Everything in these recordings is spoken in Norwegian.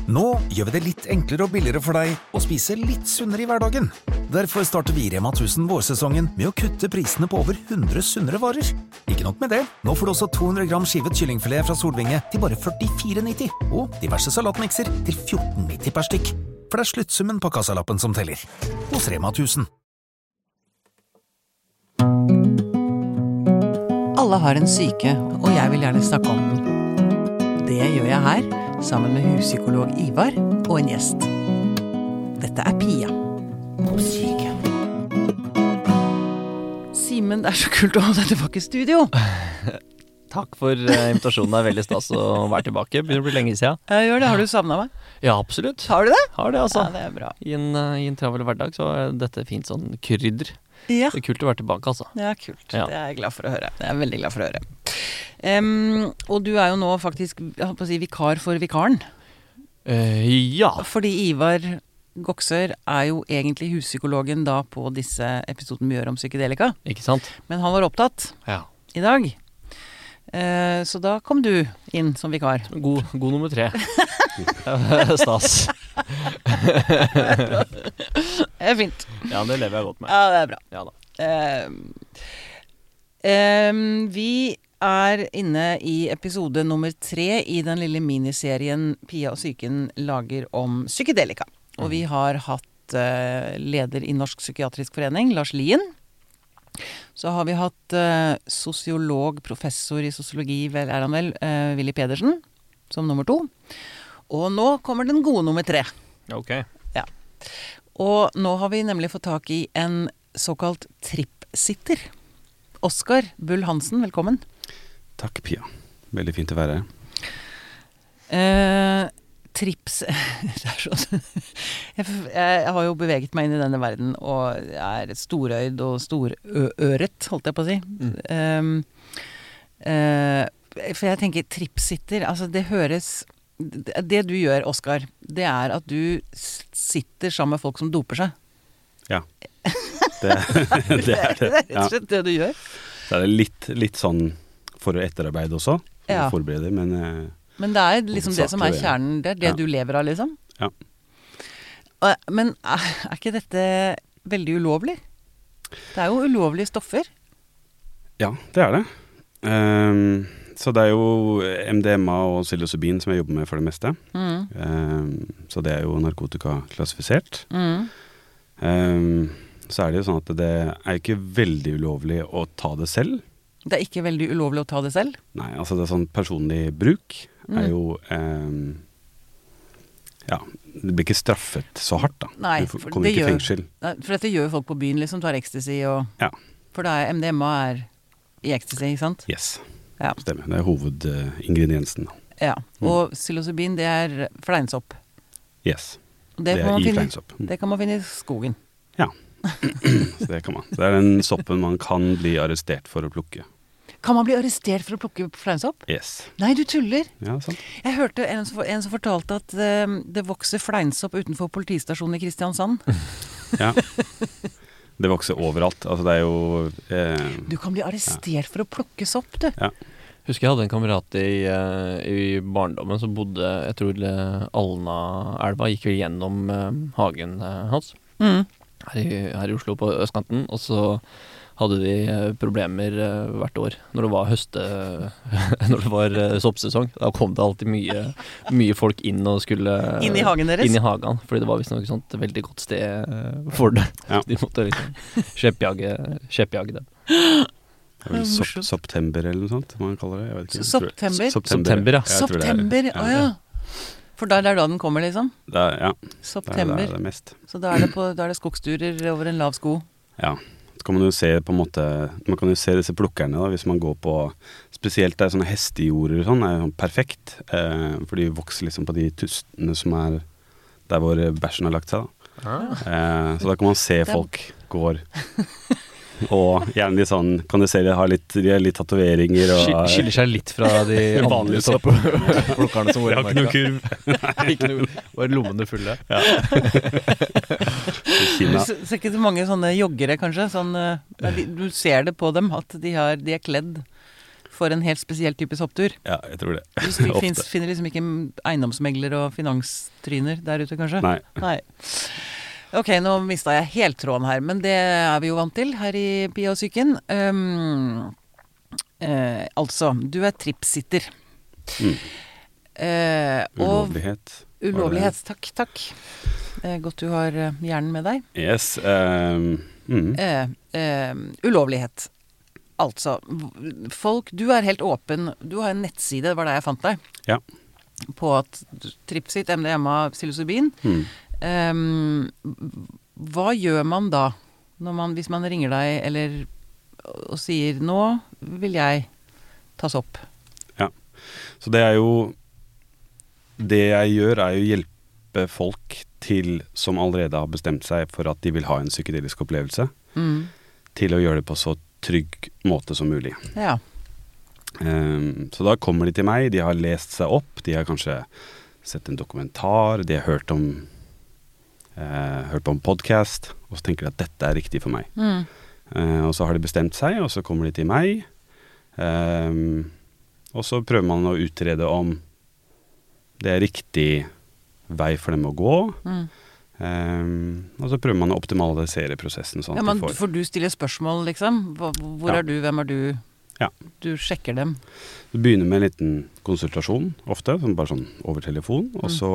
Nå gjør vi det litt enklere og billigere for deg å spise litt sunnere i hverdagen. Derfor starter vi i Rema 1000 vårsesongen med å kutte prisene på over 100 sunnere varer. Ikke nok med det, nå får du også 200 gram skivet kyllingfilet fra Solvinge til bare 44,90, og diverse salatmikser til 14,90 per stykk. For det er sluttsummen på kassalappen som teller. Hos Rema 1000. Alle har en syke, og jeg vil gjerne snakke om den. Det gjør jeg her, sammen med huspsykolog Ivar og en gjest. Dette er Pia på syke. Simen, det er så kult å ha deg tilbake i studio. Takk for invitasjonen, det er veldig stas å være tilbake. Begynner å bli lenge siden. Jeg gjør det, har du savnet meg? Ja, absolutt. Har du det? Har det, altså. Ja, det er bra. I en travel hverdag så er dette fint sånn krydder. Ja. Det er kult å være tilbake, altså. Ja, kult. Ja. Det er jeg glad for å høre. Det er jeg veldig glad for å høre. Og du er jo nå faktisk, jeg holdt på å si, vikar for vikaren. Ja. Fordi Ivar Goksør er jo egentlig huspsykologen da på disse episodene vi gjør om psykedelika. Ikke sant? Men han var opptatt i dag. Så da kom du inn som vikar. God nummer 3. Stas. Det er fint. Ja, det lever jeg godt med. Ja, det er bra. Ja da. Vi er inne i episode nummer 3 i den lille miniserien Pia og Psyken lager om psykedelika. Og vi har hatt leder i Norsk Psykiatrisk Forening, Lars Lien. Så har vi hatt sosiolog, professor i sosiologi, Willy Pedersen, som nummer 2. Og nå kommer den gode nummer 3. Ok. Ja. Og nå har vi nemlig fått tak i en såkalt trippsitter. Oskar Bull Hansen, velkommen. Takk, Pia. Veldig fint å være her. Trips det er sånn. Jeg har jo beveget meg inn i denne verden og er storøyd og storøret, holdt jeg på å si. For jeg tenker trippsitter, altså det høres, det du gjør, Oskar, det er at du sitter sammen med folk som doper seg. Ja, det er det. Det er rett og slett det du gjør. Så er det litt sånn for å etterarbeide også, Ja. forberede, Men det er liksom det som er kjernen, det er det du lever av, liksom. Ja. Men er ikke dette veldig ulovlig? Det er jo ulovlige stoffer. Ja, det er det. Så det er jo MDMA og psilocybin som jeg jobber med for det meste. Så det er jo narkotikaklassifisert. Så er det jo sånn at det er ikke veldig ulovlig å ta det selv. Det er ikke veldig ulovlig å ta det selv? Nei, altså det er sånn personlig bruk er jo ja, det blir ikke straffet så hardt da. Nei, du kommer ikke i fengsel. Nei, for dette gjør folk på byen, liksom, tar ecstasy og... Ja. For det er MDMA er i ecstasy, ikke sant? Yes, Ja. stemmer. Det er hovedingrediensen da. Ja, og psilocybin, det er fleinsopp. Yes, Og det kan man er i finne- fleinsopp. Det kan man finne i skogen. Ja, så det kan man. Det er den soppen man kan bli arrestert for å plukke. Kan man bli arrestert for å plukke fleinsopp? Yes. Nei, du tuller. Ja, sant. Jeg hørte en som fortalte at det vokser fleinsopp utenfor politistasjonen i Kristiansand. Ja. Det vokser overalt. Altså det er jo Du kan bli arrestert for å plukke sopp, du. Ja. Husker jeg hadde en kamerat i barndommen som bodde, jeg tror Alna-elva gikk vel gjennom hagen hans. Her i Oslo på østkanten, og så hadde de problemer hvert år når det var når det var soppsesong. Da kom det alltid mye folk inn og skulle Inn i hagen deres? Inn i hagen, fordi det var visst noe sånt veldig godt sted for det. Ja. De måtte liksom kjeppjage dem. Det er vel September eller noe sånt man kaller det. Jeg vet ikke. September? September, ja. Jeg tror det er det. September, åja. For da er det da den kommer, liksom? Ja, det September. er det mest. Så da er det skogsturer over en lav sko. Ja, så kan man jo se på en måte, man kan jo se disse plukkerne da, hvis man går på, spesielt der sånne hestejorder og sånn, er jo perfekt, for de vokser liksom på de tustene som er der hvor bæsjen har lagt seg da. Så da kan man se folk går, og gjerne de sånn, kan du se de har litt tatoveringer og Skiller seg litt fra de vanlige sopplukkerne som går i marka. Ikke noe kurv. Ikke noe, bare lommene fulle. Ja. Du ser ikke så mange sånne joggere, kanskje? Du ser det på dem, at de er kledd for en helt spesiell type sopptur. Ja, jeg tror det. Du finner liksom ikke eiendomsmegler og finanstryner der ute, kanskje? Nei. Ok, nå mistet jeg helt tråden her, men det er vi jo vant til her i Pia og Psyken. Altså, du er tripsitter. Ulovlighet, takk. Godt du har hjernen med deg. Yes. Ulovlighet. Altså, du er helt åpen. Du har en nettside, det var der jeg fant deg. Ja. På at Tripsit, MDMA, psilocybin. Hva gjør man da, hvis man ringer deg, eller og sier, nå vil jeg tas opp? Ja, så det jeg gjør er jo hjelpe folk som allerede har bestemt seg for at de vil ha en psykedelisk opplevelse, til å gjøre det på så trygg måte som mulig. Ja. Så da kommer de til meg, de har lest seg opp, de har kanskje sett en dokumentar, de har hørt på en podcast, og så tenker de at dette er riktig for meg. Og så har de bestemt seg, og så kommer de til meg, og så prøver man å utrede om det er riktig vei for dem å gå, og så prøver man å optimalisere prosessen sånn at for du stiller spørsmål, liksom? Hvor er du, hvem er du? Ja. Du sjekker dem? Du begynner med en liten konsultasjon, ofte, bare sånn over telefon, og så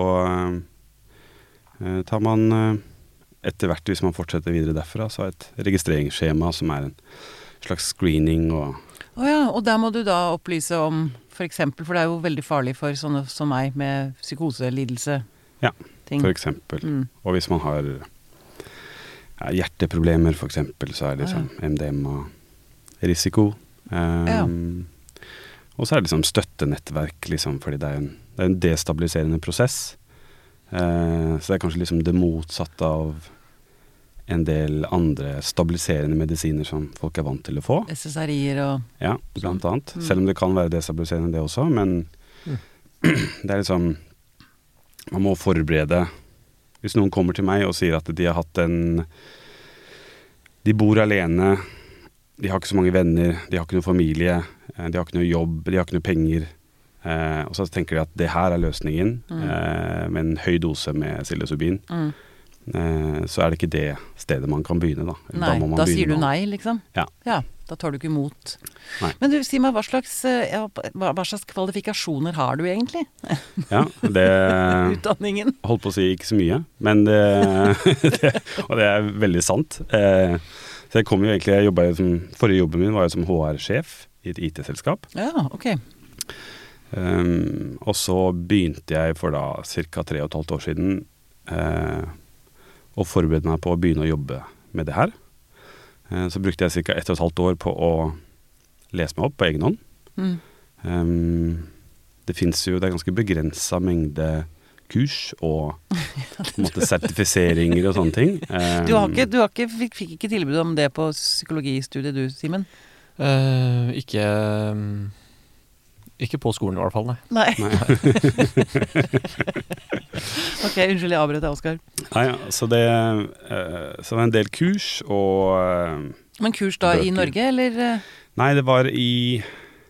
tar man etter hvert, hvis man fortsetter videre derfra, så et registreringsskjema som er en slags screening og der må du da opplyse om, for eksempel, for det er jo veldig farlig for sånne som meg med psykoselidelse. Ja, for eksempel. Og hvis man har hjerteproblemer, for eksempel, så er det liksom MDMA-risiko. Og så er det liksom støttenettverk, liksom, fordi det er en destabiliserende prosess. Så det er kanskje liksom det motsatte av en del andre stabiliserende medisiner som folk er vant til å få. SSRI-er og... Ja, blant annet. Selv om det kan være destabiliserende det også, men det er liksom... Man må forberede... Hvis noen kommer til meg og sier at de har hatt de bor alene, de har ikke så mange venner, de har ikke noe familie, de har ikke noe jobb, de har ikke noe penger, og så tenker de at det her er løsningen, med en høy dose med psilocybin. Så er det ikke det stedet man kan begynne da. Nei, da sier du nei, liksom? Ja. Da tar du ikke imot. Nei. Men du, si meg, hva slags kvalifikasjoner har du egentlig? Ja, det... Utdanningen? Holdt på å si ikke så mye, men og det er veldig sant. Så jeg kom jo egentlig, forrige jobben min var jo som HR-sjef i et IT-selskap. Ja, ok. Og så begynte jeg for da cirka 3,5 år siden og forberedte meg på å begynne å jobbe med det her. Så brukte jeg cirka 1,5 år på å lese meg opp på egen hånd. Det er ganske begrenset mengde kurs og sertifiseringer og sånne ting. Fikk ikke tilbud om det på psykologistudiet du, Simen? Ikke på skolen i hvert fall, nei. Ok, unnskyld, jeg avbrøt deg, Oskar. Så det var en del kurs og... Men kurs da bøker. I Norge, eller? Nei, det var i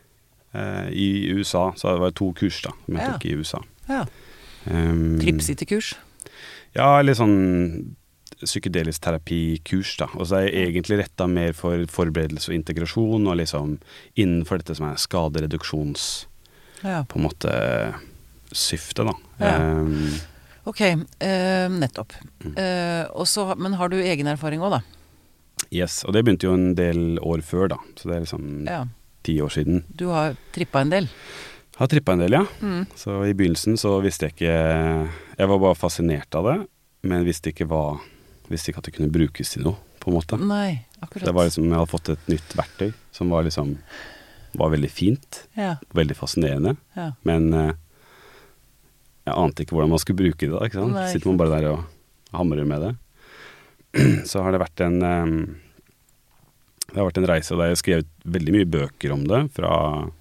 USA, så det var 2 kurs da, som jeg tok i USA. Ja. Tripsitterkurs? Ja, litt sånn psykedelisk terapikurs da, og så er jeg egentlig rettet mer for forberedelse og integrasjon, og liksom innenfor dette som er skadereduksjons på en måte syfte da. Ok, nettopp. Men har du egen erfaring også da? Yes, og det begynte jo en del år før da, så det er liksom 10 år siden. Du har trippet en del? Jeg har trippet en del, ja. Så i begynnelsen så visste jeg ikke, jeg var bare fascinert av det, men visste ikke at det kunne brukes til noe, på en måte. Nei, akkurat. Det var liksom, jeg hadde fått et nytt verktøy, som var veldig fint, veldig fascinerende, men jeg ante ikke hvordan man skulle bruke det da, ikke sant? Nei, sitter man bare der og hamrer med det. Så har det vært en reise der jeg har skrevet veldig mye bøker om det, fra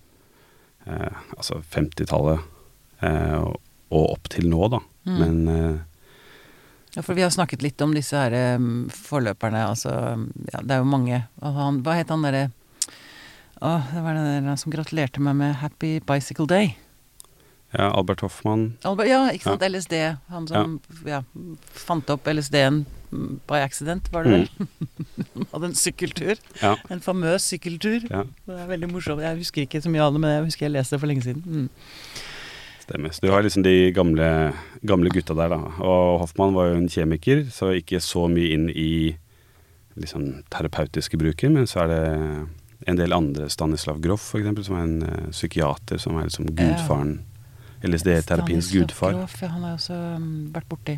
50-tallet og opp til nå da, men... Ja, for vi har snakket litt om disse her forløperne, altså, det er jo mange. Hva het han der Det var den der som gratulerte meg med Happy Bicycle Day. Ja, Albert Hoffmann. Ja, ikke sant, LSD. Han som fant opp LSD-en by accident, var det vel? Hadde en sykkeltur. Ja. En famøs sykkeltur. Ja. Det er veldig morsomt. Jeg husker ikke så mye av det, men jeg husker jeg leste det for lenge siden. Stemmer. Så du har liksom de gamle gutta der da. Og Hoffmann var jo en kjemiker, så ikke så mye inn i liksom terapeutiske bruker, men så er det en del andre, Stanislav Grof for eksempel, som er en psykiater, som er liksom gudfaren, LSD-terapiens gudfar. Stanislav Grof, han har jeg også vært borti.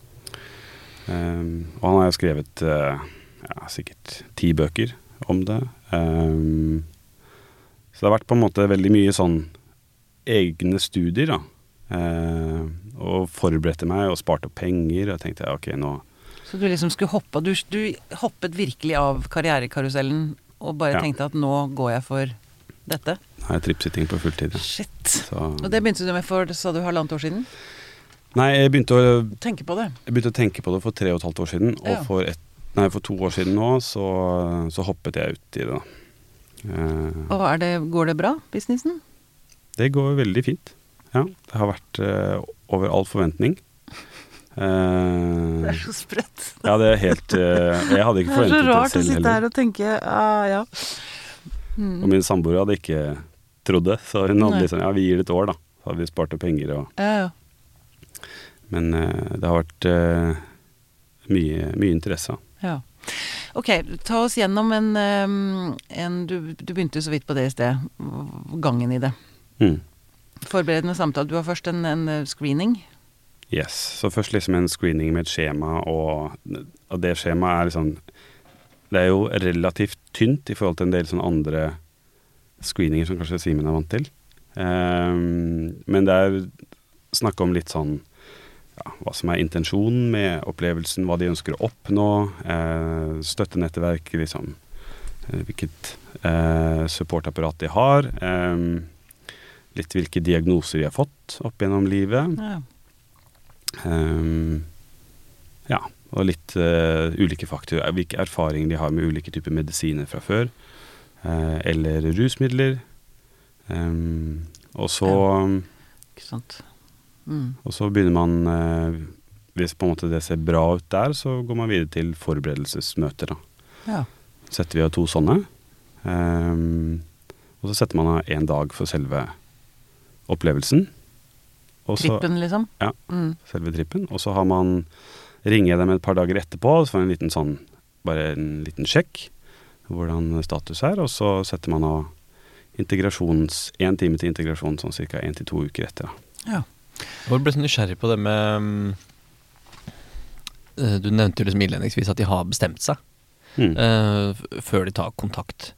Og han har jo skrevet sikkert 10 bøker om det. Så det har vært på en måte veldig mye sånn egne studier da. Og forberedte meg og sparte opp penger, og tenkte ok, nå... Så du liksom skulle hoppe, du hoppet virkelig av karrierekarusellen og bare tenkte at nå går jeg for dette? Nå har jeg tripsitting på fulltid. Ja. Shit. Så... Og det begynte du med for, sa du, 1,5 år siden? Nei, jeg begynte å tenke på det. Jeg begynte å tenke på det for 3,5 år siden, og for 2 år siden nå, så hoppet jeg ut i det. Og går det bra, businessen? Det går veldig fint. Ja, det har vært over all forventning. Det er så sprøtt. Ja, det er helt jeg hadde ikke forventet det selv heller. Det er så rart å sitte her og tenke ja. Og min samboer hadde ikke trodd det, så hun hadde liksom, vi gir det et år da, så hadde vi spart opp penger og... Men det har vært mye interesse. Ja. Ok, ta oss gjennom du begynte så vidt på det i sted, gangen i det. Forberedende samtale, du har først en screening. Yes, så først liksom en screening med et skjema, og det skjemaet er liksom, det er jo relativt tynt i forhold til en del sånne andre screeninger som kanskje Simen er vant til. Men det er snakk om litt sånn, hva som er intensjonen med opplevelsen, hva de ønsker å oppnå, støttenettverk, liksom, hvilket supportapparat de har, litt hvilke diagnoser de har fått opp gjennom livet. Og litt ulike faktorer, hvilke erfaringer de har med ulike typer medisiner fra før, eller rusmidler, og så ikke sant. Og så begynner man hvis på en måte det ser bra ut der, så går man videre til forberedelsesmøter da. Setter vi av 2 sånne, og så setter man av 1 dag for selve opplevelsen. Trippen liksom? Ja, selve trippen. Og så ringer jeg dem et par dager etterpå, og så får jeg bare en liten sjekk, hvordan status er, og så setter man av 1 time til integrasjon, sånn cirka 1 til 2 uker etter. Ja. Jeg ble så nysgjerrig på det med, du nevnte jo liksom innledningsvis at de har bestemt seg, før de tar kontakt.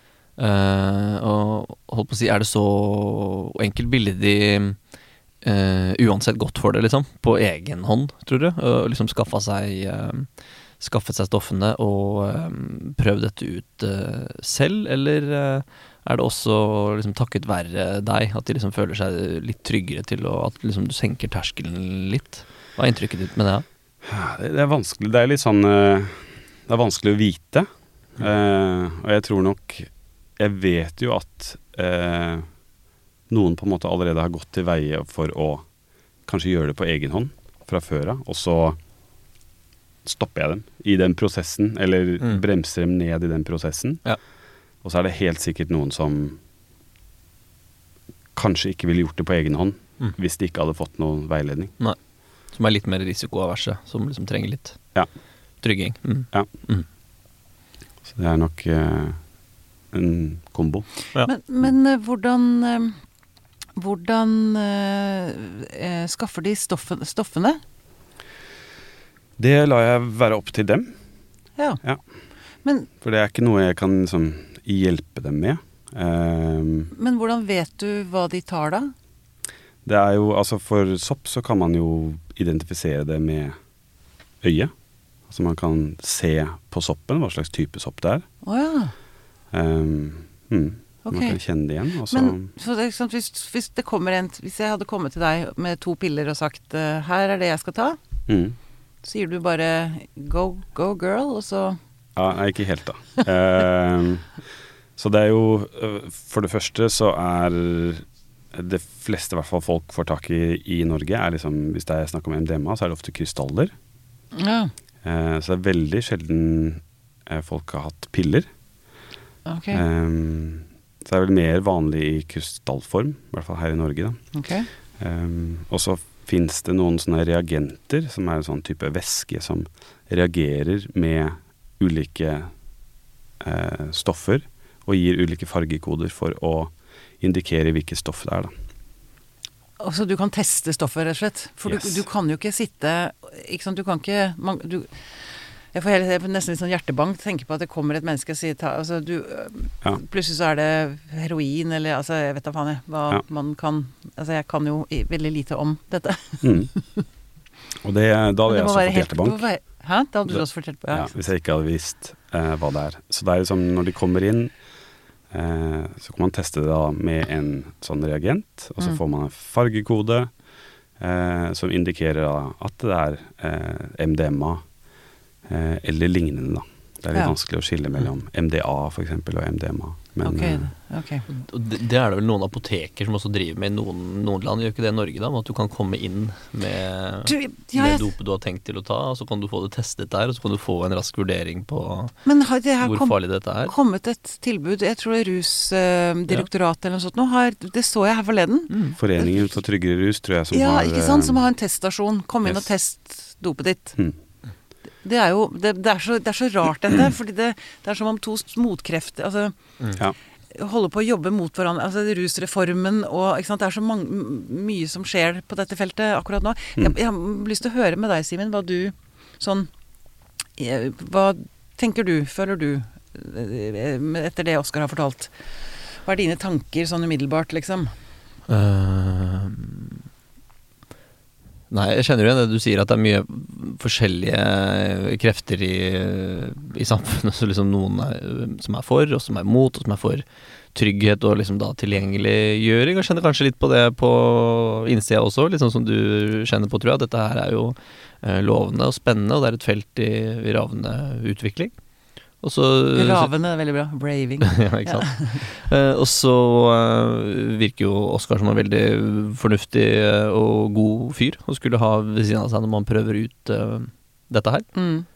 Og holdt på å si, er det så enkelt billig de uansett godt for det liksom, på egen hånd, tror du, og liksom skaffet seg stoffene og prøvd dette ut selv, eller er det også liksom takket være deg, at de liksom føler seg litt tryggere til, og at liksom du senker terskelen litt? Hva er inntrykket ditt med det? Det er vanskelig, det er litt sånn, det er vanskelig å vite, og jeg tror nok, jeg vet jo at noen på en måte allerede har gått til veie for å kanskje gjøre det på egen hånd fra før av, og så stopper jeg dem i den prosessen, eller bremser dem ned i den prosessen. Ja. Og så er det helt sikkert noen som kanskje ikke ville gjort det på egen hånd, hvis de ikke hadde fått noen veiledning. Nei, som er litt mer risikoaverse, som liksom trenger litt trygging. Ja. Så det er nok en kombo. Ja. Men hvordan skaffer de stoffene? Det lar jeg være opp til dem. Ja. For det er ikke noe jeg kan liksom, hjelpe dem med. Men hvordan vet du hva de tar da? Det er jo, altså for sopp så kan man jo identifisere det med øyet. Altså man kan se på soppen, hva slags type sopp det er. Man kan kjenne det igjen. Men så det, sånn, hvis det kommer hvis jeg hadde kommet til deg med 2 piller og sagt her er det jeg skal ta, sier du bare go girl, og så... Ja, nei, ikke helt da. Så det jo, for det første så det fleste i hvert fall folk får tak i Norge, liksom, hvis det snakk om MDMA, så det ofte krystaller. Ja. Så det veldig sjelden folk har hatt piller. Ok. Så det vel mer vanlig i krystallform, i hvert fall her i Norge da. Ok. Og så finnes det noen sånne reagenter, som en sånn type væske som reagerer med ulike stoffer, og gir ulike fargekoder for å indikere hvilket stoff det da. Altså du kan teste stoffet rett og slett, for Yes. du kan jo ikke sitte, ikke sant, du kan ikke, jeg får nesten litt sånn hjertebank, tenke på at det kommer et menneske og sier, altså plutselig så det heroin, eller altså jeg vet da faen hva man kan, altså jeg kan jo veldig lite om dette. Og da hadde jeg også fått hjertebank. Hæ? Da hadde du også fått hjertebank? Ja, hvis jeg ikke hadde visst hva det Så det liksom, når de kommer inn, så kan man teste det da med en sånn reagent, og så får man en fargekode som indikerer da at det MDMA eller lignende da. Det litt vanskelig å skille mellom MDA for eksempel og MDMA. Men, ok. Det det vel noen apoteker som også driver med i noen land, gjør ikke det i Norge da, med at du kan komme inn med dopet du har tenkt til å ta, og så kan du få det testet der, og så kan du få en rask vurdering på hvor farlig dette Men kommet et tilbud, jeg tror det Rusdirektoratet eller noe sånt nå, det så jeg her forleden. Foreningen for tryggere rus, tror jeg, som har... Ja, ikke sant, som har en teststasjon. Kom inn og test dopet ditt. Det jo, det så rart dette, fordi det som om to motkrefter, altså holder på å jobbe mot hverandre, altså rusreformen og, ikke sant, det så mye som skjer på dette feltet akkurat nå. Jeg har lyst til å høre med deg, Simen, hva du hva tenker du, føler du etter det Oskar har fortalt? Hva dine tanker sånn umiddelbart, liksom? Nei, jeg kjenner jo igjen det du sier, at det mye forskjellige krefter i samfunnet, så liksom noen som for, og som mot, og som for trygghet og liksom da tilgjengeliggjøring. Jeg kjenner kanskje litt på det på innsida også, litt sånn som du kjenner på, tror jeg. Dette her jo lovende og spennende, og det et felt i ravende utvikling. Ravende, veldig bra. Braving. Ja, ikke sant. Og så virker jo Oskar som en veldig fornuftig og god fyr, og skulle ha ved siden av seg når man prøver ut dette her.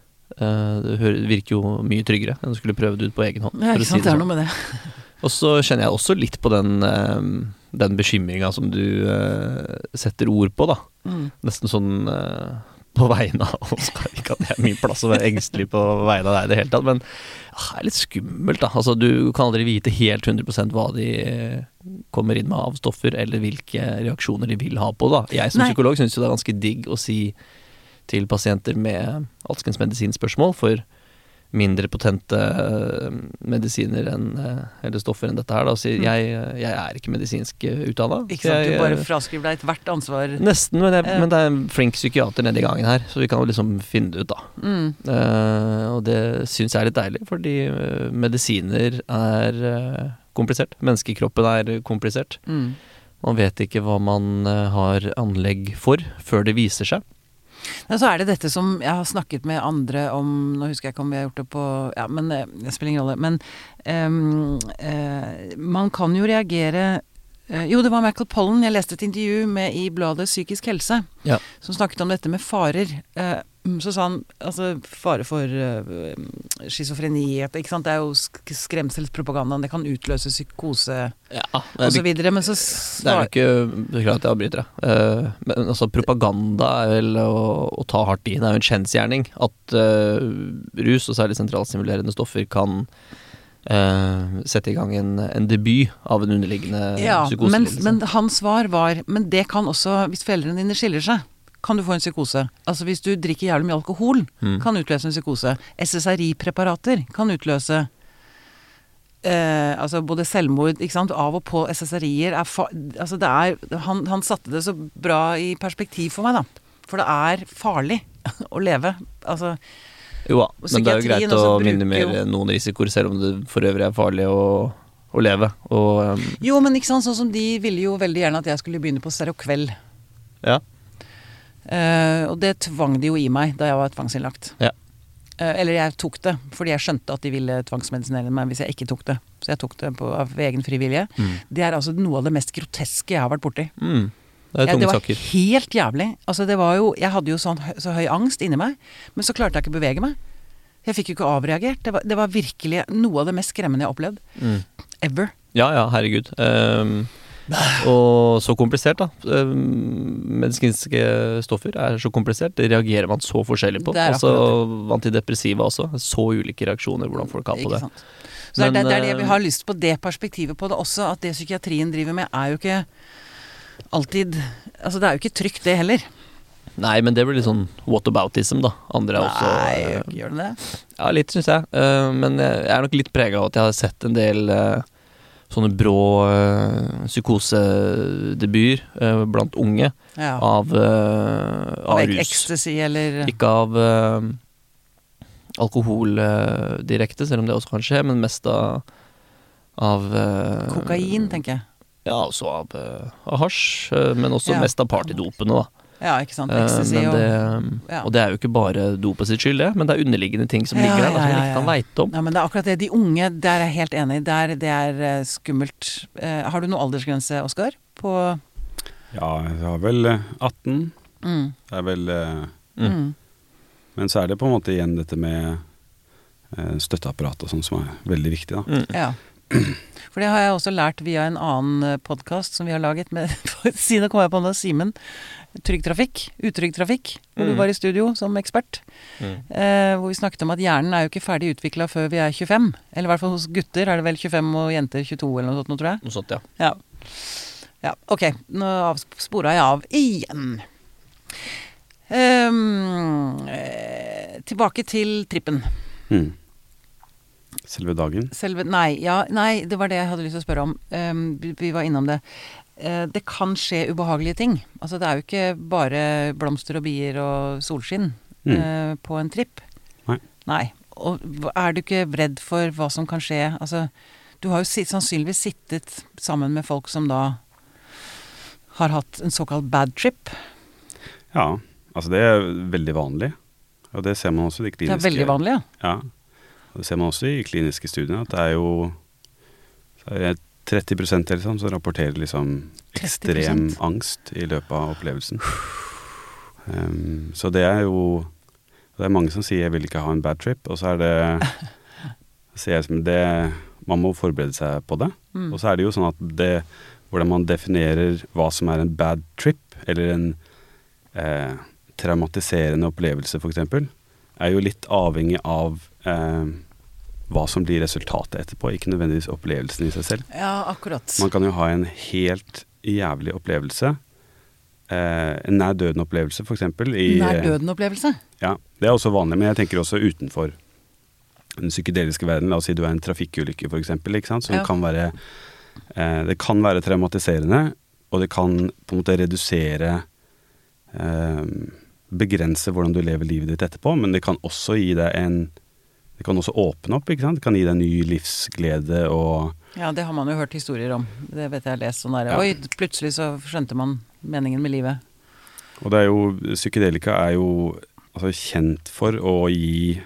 Det virker jo mye tryggere enn å skulle prøve det ut på egen hånd. Ja, ikke sant, det noe med det. Og så kjenner jeg også litt på den bekymringen som du setter ord på, da. Nesten sånn... på vegne av Oskar, ikke at det min plass å være engstelig på vegne av deg i det hele tatt, men det litt skummelt da, altså du kan aldri vite helt 100% hva de kommer inn med av stoffer, eller hvilke reaksjoner de vil ha på da. Jeg som psykolog synes jo det ganske digg å si til pasienter med alskens medisinspørsmål, for mindre potente medisiner eller stoffer enn dette her da, og sier jeg ikke medisinsk utdannet. Ikke sant, du bare fraskriver deg et hvert ansvar. Nesten, men det en flink psykiater nede i gangen her, så vi kan jo liksom finne det ut da. Og det synes jeg litt deilig, fordi medisiner komplisert. Menneskekroppen komplisert. Man vet ikke hva man har anlegg for før det viser seg. Så det dette som jeg har snakket med andre om, nå husker jeg ikke om vi har gjort det på, ja, men det spiller ingen rolle, men man kan jo reagere, jo det var Michael Pollan, jeg leste et intervju med i bladet Psykisk helse, som snakket om dette med farer, så sa han, altså fare for schizofreni, ikke sant, det jo skremselspropaganda, det kan utløse psykose og så videre, men så det jo ikke, beklager at jeg avbryter det, men altså propaganda vel å ta hardt i, det jo en kjensgjerning at rus og særlig sentralstimulerende stoffer kan sette i gang en debut av en underliggende psykoselidelse. Men hans svar var, men det kan også, hvis foreldrene dine skiller seg, kan du få en psykose. Altså hvis du drikker jævlig mye alkohol, kan utløse en psykose. SSRI-preparater kan utløse altså både selvmord, ikke sant, av og på SSRI-er altså han satte det så bra i perspektiv for meg da. For det farlig å leve. Altså jo da, men det jo greit å minimere noen risikoer, selv om det for øvrig farlig å leve. Jo, men ikke sant, sånn som de ville jo veldig gjerne at jeg skulle begynne på Seroquel. Ja. Og det tvang de jo i meg da jeg var tvangsinnlagt. Ja. Eller jeg tok det, fordi jeg skjønte at de ville tvangsmedisinere meg hvis jeg ikke tok det. Så jeg tok det av egen frivillige. Det er altså noe av det mest groteske jeg har vært borti. Det er tunge det var saker. helt jævlig. Altså det var jo, jeg hadde jo så høy angst inni meg, men så klarte jeg ikke å bevege meg. Jeg fikk jo ikke avreagert. Det var virkelig noe av det mest skremmende jeg har opplevd. Ever. Ja, herregud. Og så komplisert da. Medisinske stoffer er så komplisert. Det reagerer man så forskjellig på. Altså antidepressiva også. Så ulike reaksjoner hvordan folk har på det. Så det er det vi har lyst på, det perspektivet på det også. At det psykiatrien driver med er jo ikke alltid, altså det er jo ikke trygt det heller. Nei, men det blir litt sånn whataboutism da. Andre er også... Nei, gjør det det? Ja, litt synes jeg. Men jeg er nok litt preget av at jeg har sett en del sånne brå psykosedebuter blant unge av rus. Ecstasy eller... Ikke av alkohol direkte, selv om det også kan skje, men mest av kokain, tenker jeg. Ja, også av hasj, men også mest av partydopene da. Ja, ikke sant, ecstasy og det er jo ikke bare dopet sitt skyld det, men det er underliggende ting som ligger der, som man ikke kan veite om. Ja, men det er akkurat det, de unge, der er jeg helt enig, det er skummelt. Har du noen aldersgrense, Oskar? Ja, jeg har vel 18. Det er vel... Men så er det på en måte igjen dette med støtteapparat og sånt som er veldig viktig da. Ja. For det har jeg også lært via en annen podcast som vi har laget med, siden kom jeg på det, Simen, Utrygg Trafikk, hvor du var i studio som ekspert, hvor vi snakket om at hjernen er jo ikke ferdig utviklet før vi er 25, eller i hvert fall hos gutter er det vel 25 og jenter 22 eller noe sånt, tror jeg. Noe sånt, Ja, ok, nå sporet jeg av igjen. Tilbake til trippen. Selve dagen? Nei, det var det jeg hadde lyst til å spørre om. Vi var innom det. Det kan skje ubehagelige ting. Altså det er jo ikke bare blomster og bier og solskinn på en tripp. Nei. Og er du ikke redd for hva som kan skje? Altså, du har jo sannsynligvis sittet sammen med folk som da har hatt en såkalt bad trip. Ja. Altså det er veldig vanlig, og det ser man også i de kliniske... Det er veldig vanlig, ja. Og det ser man også i kliniske studier, at det er jo 30% eller sånn, som rapporterer liksom ekstrem angst i løpet av opplevelsen. Så det er jo... Det er mange som sier jeg vil ikke ha en bad trip, og så er det... Så jeg som det... Man må forberede seg på det. Og så er det jo sånn at det... Hvordan man definerer hva som er en bad trip, eller en... traumatiserende opplevelse for eksempel, er jo litt avhengig av hva som blir resultatet etterpå, ikke nødvendigvis opplevelsen i seg selv. Ja, akkurat. Man kan jo ha en helt jævlig opplevelse, en nær døden opplevelse for eksempel. Nær døden opplevelse? Ja, det er også vanlig, men jeg tenker også utenfor den psykedeliske verden. La oss si du er en trafikkulykke for eksempel, ikke sant? Som kan være, det kan være traumatiserende, og det kan på en måte redusere begrense hvordan du lever livet ditt etterpå, men det kan også gi deg det kan også åpne opp, ikke sant? Det kan gi deg ny livsglede og... Ja, det har man jo hørt historier om. Det vet jeg lest sånn der. Oi, plutselig så skjønte man meningen med livet. Og det er jo, psykedelika er jo altså, kjent for å gi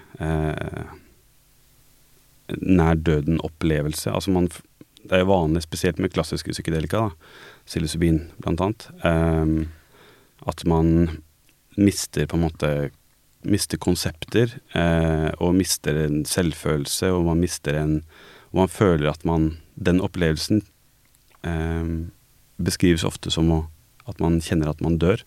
nær døden opplevelse. Altså det er jo vanlig, spesielt med klassiske psykedelika da, psilocybin blant annet, at man mister på en måte konsepter og mister en selvfølelse og man føler at den opplevelsen beskrives ofte som at man kjenner at man dør.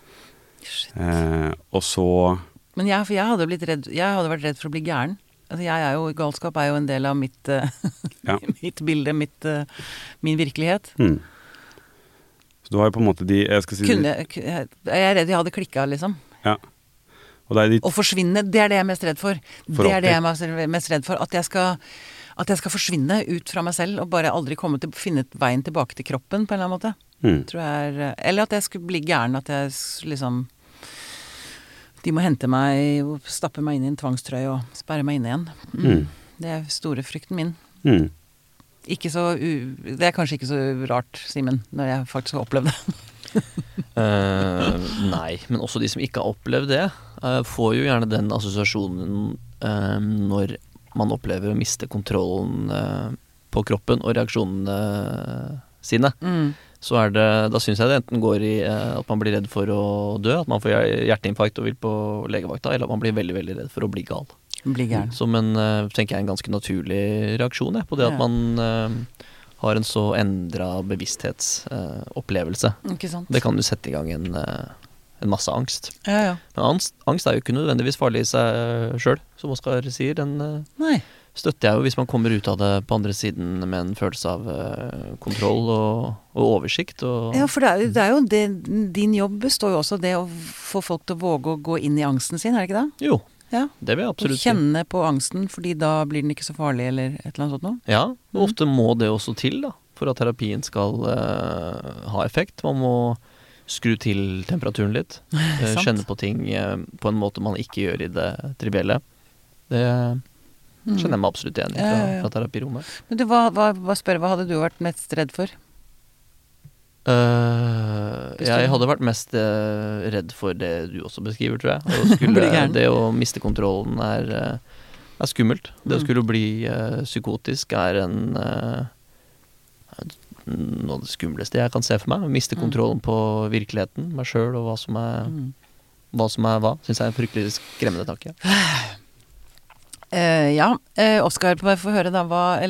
Og så Men jeg hadde vært redd for å bli gæren. Altså galskap er jo en del av mitt mitt bilde, min virkelighet. Så du har jo på en måte jeg skal si... Jeg er redd jeg hadde klikket, liksom. Ja. Og forsvinne, det er det jeg er mest redd for. Det er det jeg er mest redd for. At jeg skal forsvinne ut fra meg selv, og bare aldri finne veien tilbake til kroppen, på en eller annen måte. Tror jeg eller at jeg skulle bli gæren, at jeg liksom... De må hente meg og stappe meg inn i en tvangstrøye og sperre meg inn igjen. Det er store frykten min. Det er kanskje ikke så rart, Simen, når jeg faktisk har opplevd det. Nei, men også de som ikke har opplevd det, får jo gjerne den assosiasjonen når man opplever å miste kontrollen på kroppen og reaksjonene sine, så da synes jeg det enten går i at man blir redd for å dø, at man får hjerteinfarkt og vil på legevakta, eller at man blir veldig, veldig redd for å bli gal. Som tenker jeg, en ganske naturlig reaksjon på det at man har en så endret bevissthetsopplevelse. Ikke sant? Det kan jo sette i gang en masse angst. Ja. Men angst jo ikke nødvendigvis farlig i seg selv, som Oskar sier. Den støtter jeg jo hvis man kommer ut av det på andre siden med en følelse av kontroll og oversikt. Ja, for det er jo det, din jobb består jo også det å få folk til å våge å gå inn i angsten sin, er det ikke det? Jo, ja. Det vil jeg absolutt si. Kjenne på angsten, fordi da blir den ikke så farlig, eller et eller annet sånt noe? Ja, og ofte må det også til da, for at terapien skal ha effekt. Man må skru til temperaturen litt, kjenne på ting på en måte man ikke gjør i det trivielle. Det kjenner jeg meg absolutt enig fra terapirommet. Men hva hadde du vært mest redd for? Jeg hadde vært mest redd for det du også beskriver, tror jeg. Det å miste kontrollen er skummelt. Det å skulle bli psykotisk er noe av det skumleste jeg kan se for meg. Miste kontrollen på virkeligheten, meg selv, og hva som er hva. Synes jeg er en fryktelig skremmende tanke. Oskar, bare få høre da,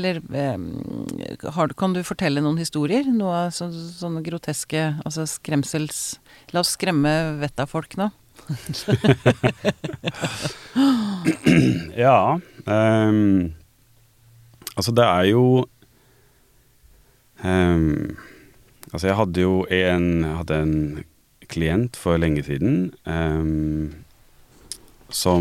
kan du fortelle noen historier? Noe av sånne groteske, altså skremsels... La oss skremme vettet av folk nå. Ja, altså det er jo altså jeg hadde jo en klient for lenge siden som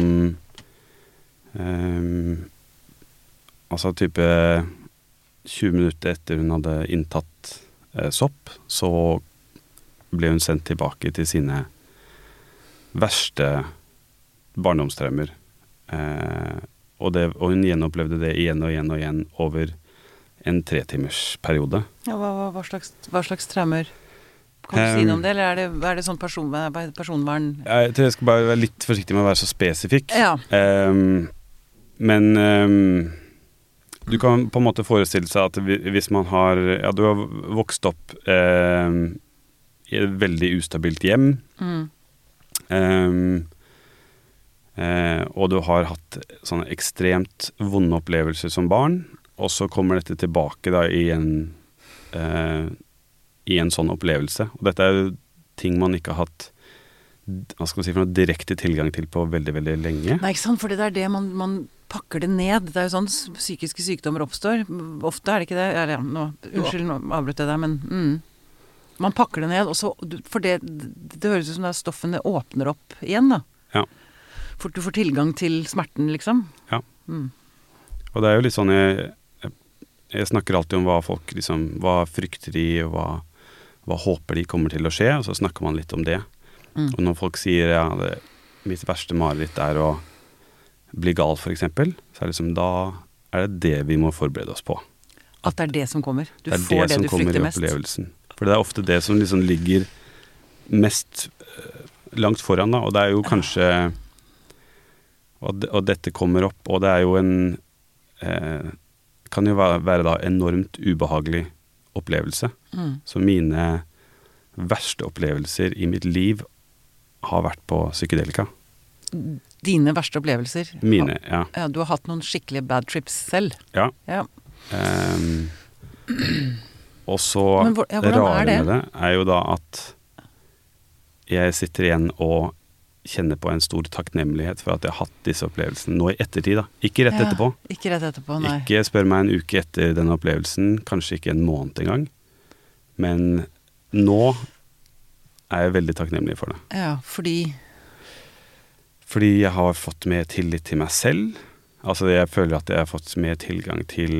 altså type 20 minutter etter hun hadde inntatt sopp, så ble hun sendt tilbake til sine verste barndomstraumer. Og hun gjenopplevde det igjen og igjen og igjen over en 3-timersperiode. Ja, hva slags traumer? Kan du si noe om det, eller er det sånn personvern? Jeg tror jeg skal bare være litt forsiktig med å være så spesifikk. Ja. Men du kan på en måte forestille seg at hvis man har du har vokst opp i et veldig ustabilt hjem, og du har hatt sånne ekstremt vonde opplevelser som barn, og så kommer dette tilbake da i en sånn opplevelse. Og dette er jo ting man ikke har hatt, hva skal man si, for noe direkte tilgang til på veldig, veldig lenge. Nei, ikke sant, for det er det man pakker det ned. Det er jo sånn psykiske sykdommer oppstår. Ofte er det ikke det. Unnskyld, nå avbryter jeg deg, men man pakker det ned, og så, for det høres ut som at stoffene åpner opp igjen, da. Ja. For du får tilgang til smerten, liksom. Ja. Og det er jo litt sånn, jeg snakker alltid om hva folk liksom, hva frykter de, og hva håper de kommer til å skje, og så snakker man litt om det. Og når folk sier, mitt verste mareritt er å bli gal, for eksempel, så er det liksom, da er det vi må forberede oss på. At det er det som kommer? Du får det du frykter mest? Det er det som kommer i opplevelsen. For det er ofte det som liksom ligger mest langt foran, da, og det er jo kanskje, og dette kommer opp, og det er jo kan jo være da enormt ubehagelig opplevelse. Så mine verste opplevelser i mitt liv har vært på psykedelika. Dine verste opplevelser? Mine, ja. Du har hatt noen skikkelige bad trips selv? Ja. Og så rare med det er jo da at jeg sitter igjen og kjenner på en stor takknemlighet for at jeg har hatt disse opplevelsene nå i ettertid da. Ikke rett etterpå. Ikke rett etterpå, nei. Ikke spør meg en uke etter denne opplevelsen, kanskje ikke en måned engang. Men nå er jeg veldig takknemlig for det. Ja, fordi jeg har fått mer tillit til meg selv. Altså jeg føler at jeg har fått mer tilgang til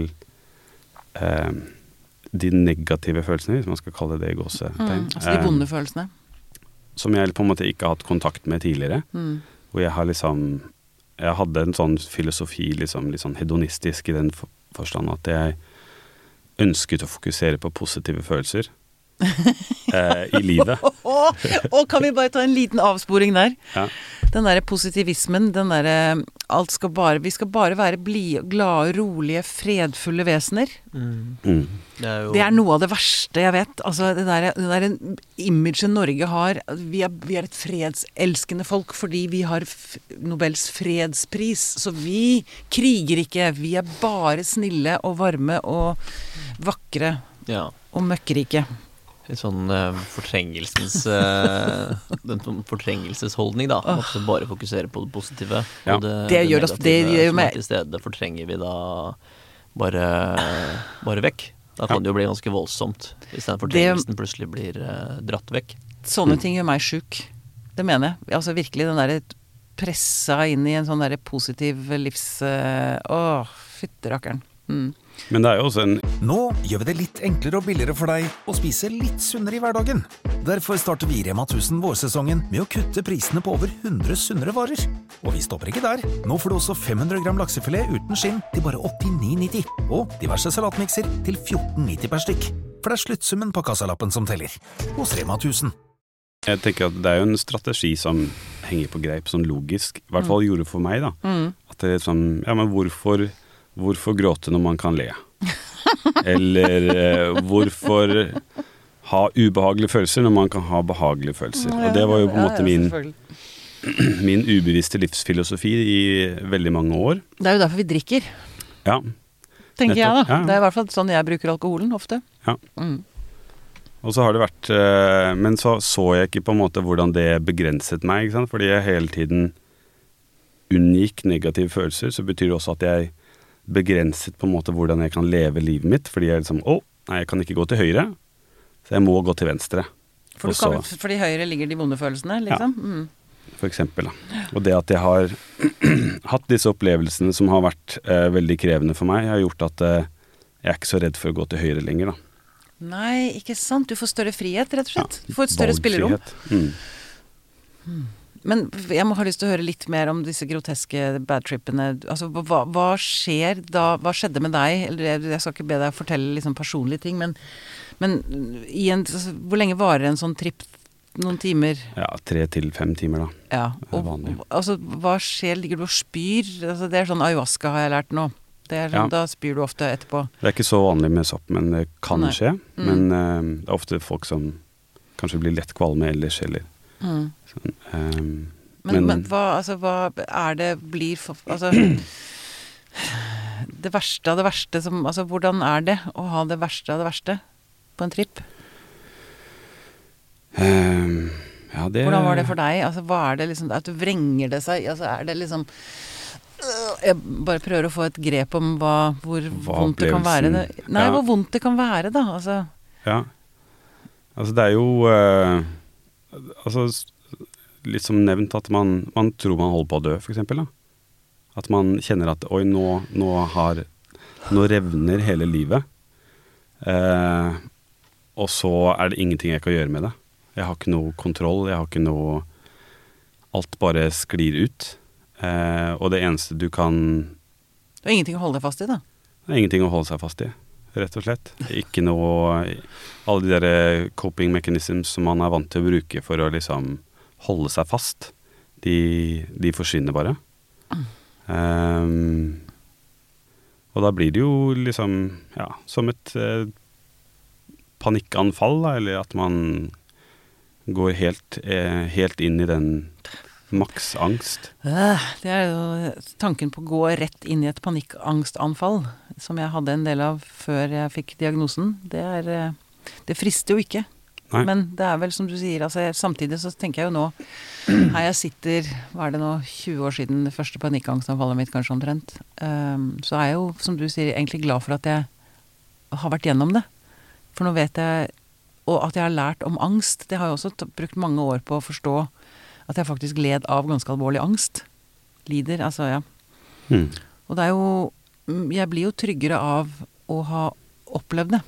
de negative følelsene, hvis man skal kalle det gåsetegn. Altså de vonde følelsene. Som jeg på en måte ikke har hatt kontakt med tidligere. Hvor jeg har jeg hadde en sånn filosofi litt sånn hedonistisk i den forstand at jeg ønsket å fokusere på positive følelser. i livet. Og kan vi bare ta en liten avsporing der? Ja. Den der positivismen, den der vi skal bare være glade, rolige, fredfulle vesener. Det er noe av det verste jeg vet. Altså det der imaget Norge har, vi er et fredselskende folk fordi vi har Nobels fredspris, så vi kriger ikke, vi er bare snille og varme og vakre og møkkerike. En sånn fortrengelsesholdning da, at vi bare fokuserer på det positive, og det negative som er til stede fortrenger vi da bare vekk. Da kan det jo bli ganske voldsomt hvis den fortrengelsen plutselig blir dratt vekk. Sånne ting gjør meg syk. Det mener jeg. Altså virkelig den der pressa inn i en sånn der positiv fytterakkeren. Men det er jo også Nå gjør vi det litt enklere og billigere for deg å spise litt sunnere i hverdagen. Derfor starter vi Rema 1000 vårsesongen med å kutte prisene på over 100 sunnere varer. Og vi stopper ikke der. Nå får du også 500 gram laksefilet uten skinn til bare 89,90. Og diverse salatmikser til 14,90 per stykk. For det er sluttsummen på kassalappen som teller. Hos Rema 1000. Jeg tenker at det er jo en strategi som henger på greip, sånn logisk. I hvert fall gjorde for meg da. At det er sånn, men hvorfor gråte når man kan le? Eller hvorfor ha ubehagelige følelser når man kan ha behagelige følelser? Og det var jo på en måte min ubevisste livsfilosofi i veldig mange år. Det er jo derfor vi drikker. Ja. Tenker jeg da. Ja. Det er i hvert fall sånn jeg bruker alkoholen ofte. Ja. Og så har det vært, men så jeg ikke på en måte hvordan det begrenset meg, ikke sant? Fordi jeg hele tiden unngikk negative følelser, så betyr det også at jeg begrenset på en måte hvordan jeg kan leve livet mitt, fordi jeg liksom, nei, jeg kan ikke gå til høyre, så jeg må gå til venstre. Fordi høyre ligger de vonde følelsene, liksom? Ja, for eksempel. Da. Og det at jeg har hatt disse opplevelsene som har vært veldig krevende for meg, har gjort at jeg er ikke så redd for å gå til høyre lenger, da. Nei, ikke sant. Du får større frihet, rett og slett. Du får et større spillerom. Men jeg må ha lyst til å høre litt mer om disse groteske badtrippene. Altså, hva skjer da? Hva skjedde med deg? Eller, jeg skal ikke be deg fortelle liksom personlige ting, men hvor lenge varer en sånn tripp? Noen timer? Ja, 3 til 5 timer da. Ja, og altså, hva skjer? Ligger du og spyr? Altså, det er sånn ayahuasca har jeg lært nå. Det er sånn, da spyr du ofte etterpå. Det er ikke så vanlig med sopp, men det kan skje. Men det er ofte folk som kanskje blir lett kvalme ellers, eller sånn. Men hva er det blir for, altså det verste av det verste som, altså hvordan er det å ha det verste av det verste på en tripp? Hvordan var det for deg? Altså hva er det liksom, at du vrenger det seg? Altså er det liksom jeg bare prøver å få et grep om hvor vondt det kan være. Hvor vondt det kan være da, altså. Ja. Altså det er jo altså litt som nevnt at man tror man holder på å dø, for eksempel da. At man kjenner at oi, nå revner hele livet. Og så er det ingenting jeg kan gjøre med det. Jeg har ikke noe kontroll, jeg har ikke noe, alt bare sklir ut. Og det eneste du kan... Det er ingenting å holde deg fast i da? Det er ingenting å holde seg fast i, rett og slett. Ikke noe... Alle de der coping mechanisms som man er vant til å bruke for å liksom holde seg fast, de forsvinner bare. Og da blir det jo liksom, ja, som et panikkanfall, da, eller at man går helt inn i den maks angst. Det er jo tanken på å gå rett inn i et panikkangstanfall, som jeg hadde en del av før jeg fikk diagnosen. Det frister jo ikke. Nei. Men det er vel som du sier, altså, samtidig så tenker jeg jo nå, her jeg sitter, hva er det nå, 20 år siden det første panikkangstanfallet mitt kanskje omtrent, så er jeg jo, som du sier, egentlig glad for at jeg har vært gjennom det. For nå vet jeg, og at jeg har lært om angst, det har jeg også brukt mange år på å forstå, at jeg faktisk led av ganske alvorlig angst. Lider, altså, ja. Og det er jo, jeg blir jo tryggere av å ha opplevd det.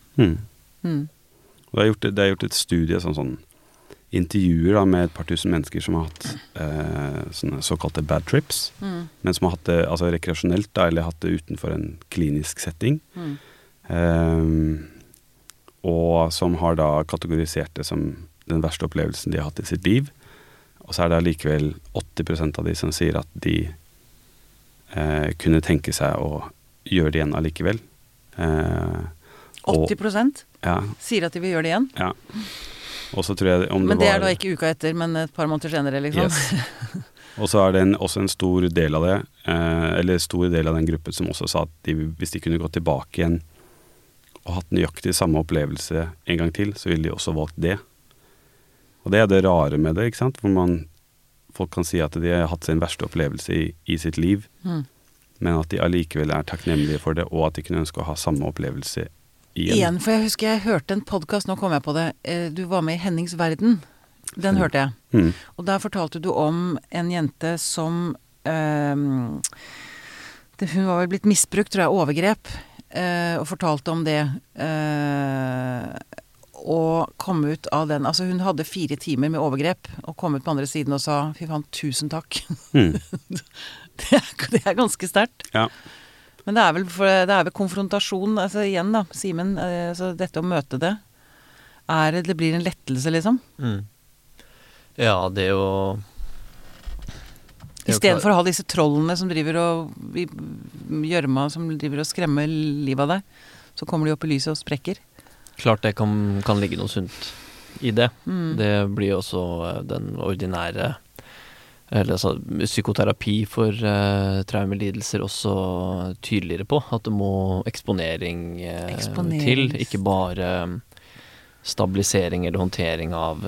Og det er gjort et studie, sånn intervjuer da, med et par tusen mennesker som har hatt sånne såkalte bad trips, men som har hatt det altså rekreasjonelt da, eller hatt det utenfor en klinisk setting. og som har da kategorisert det som den verste opplevelsen de har hatt i sitt liv. Og så det likevel 80% av de som sier at de kunne tenke seg å gjøre det igjen allikevel. 80% ja. Sier at de vil gjøre det igjen? Ja. Og så tror jeg men det da ikke uka etter, men et par måneder senere, liksom. Yes. Og så det også en stor del av det, eller stor del av den gruppen som også sa at hvis de kunne gå tilbake igjen og hatt nøyaktig samme opplevelse en gang til, så ville de også valgt det. Og det det rare med det, ikke sant? Hvor folk kan si at de har hatt sin verste opplevelse i sitt liv, men at de allikevel takknemlige for det, og at de kunne ønske å ha samme opplevelse igjen. For jeg husker jeg hørte en podcast, nå kom jeg på det, du var med i Hennings Verden. Den hørte jeg. Og der fortalte du om en jente som hun var vel blitt misbrukt, tror jeg, overgrep, og fortalte om det, og kom ut av den, altså hun hadde 4 timer med overgrep, og kom ut på andre siden og sa, fy faen, 1000 takk. Det ganske sterkt. Ja. Men det vel konfrontasjon, altså igjen da, Simen, altså dette å møte det, det blir en lettelse, liksom. Ja, det jo I stedet for å ha disse trollene som driver og gjørma, som driver og skremmer livet av deg, så kommer de opp i lyset og sprekker. Klart det kan ligge noe sunt i det. Det blir også den ordinære eller altså psykoterapi for traumelidelser også tydeligere på at det må eksponering til, ikke bare stabilisering eller håndtering av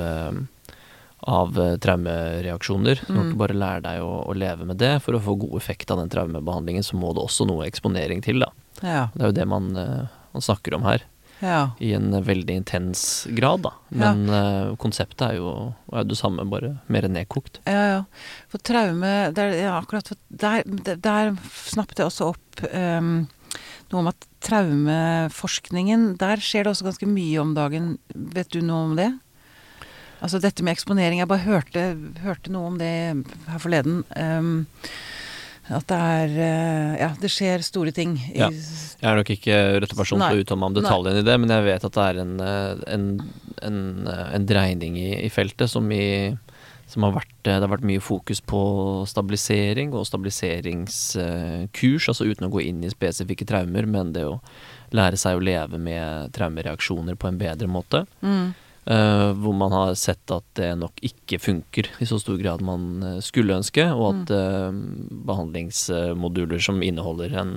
traumereaksjoner. Du kan ikke bare lære deg å leve med det. For å få god effekt av den traumebehandlingen så må det også noe eksponering til da. Ja. Det jo det man snakker om her. Ja. I en veldig intens grad da. Men konseptet jo det samme, bare mer nedkokt. Ja. For traume, akkurat der snappet jeg også opp noe om at traumeforskningen, der skjer det også ganske mye om dagen. Vet du noe om det? Altså dette med eksponering, jeg bare hørte noe om det her forleden. At det skjer store ting. Jeg nok ikke rette person til å uttale meg om detaljene i det, men jeg vet at det en dreining i feltet som har vært, det har vært mye fokus på stabilisering og stabiliseringskurs, altså uten å gå inn i spesifikke traumer, men det å lære seg å leve med traumereaksjoner på en bedre måte. Hvor man har sett at det nok ikke funker i så stor grad man skulle ønske, og at behandlingsmoduler som inneholder en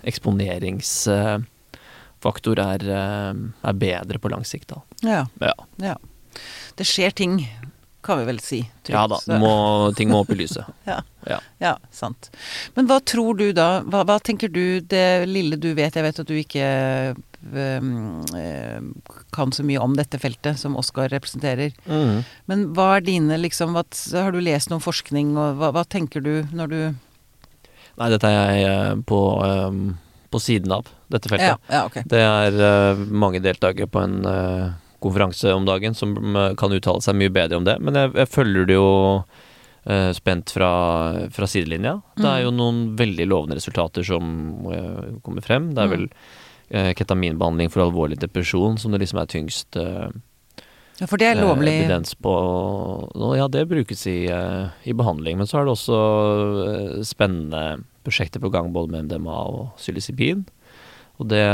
eksponeringsfaktor er bedre på lang sikt da. Ja. Det skjer ting, kan vi vel si. Trygt. Ja da, ting må opp i lyset. Ja, sant. Men hva tror du da, hva tenker du, det lille du vet, jeg vet at du ikke kan så mye om dette feltet som Oskar representerer. Men hva dine liksom, har du lest noen forskning, og hva tenker du når du... Nei, dette jeg på siden av dette feltet. Okay. Det mange deltakere på en konferanse om dagen som kan uttale seg mye bedre om det, men jeg følger det jo spent fra sidelinja. Det jo noen veldig lovende resultater som kommer frem. Det vel ketaminbehandling for alvorlig depresjon som det liksom tyngst for det lovlig evidens på. Ja, det brukes i behandling, men så det også spennende prosjekter på gang både med MDMA og psilocybin. Og det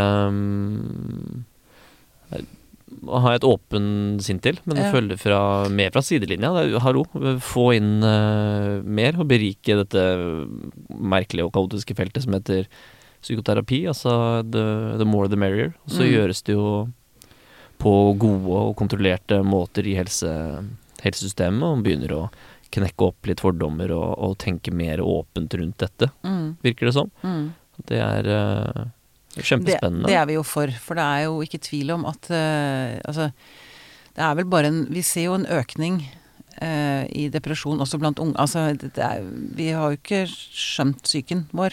har jeg et åpen sinn til, men jeg følger mer fra sidelinja. Hallo, få inn mer og berike dette merkelige og kaotiske feltet som heter psykoterapi, altså the more the merrier. Og så gjøres det jo på gode og kontrollerte måter i helsesystemet, og begynner å knekke opp litt fordommer og tenke mer åpent rundt dette. Virker det sånn? Det kjempespennende. Det vi jo for det jo ikke tvil om at altså, det vel bare vi ser jo en økning i depresjon også blant unge. Altså, vi har jo ikke skjønt psyken vår.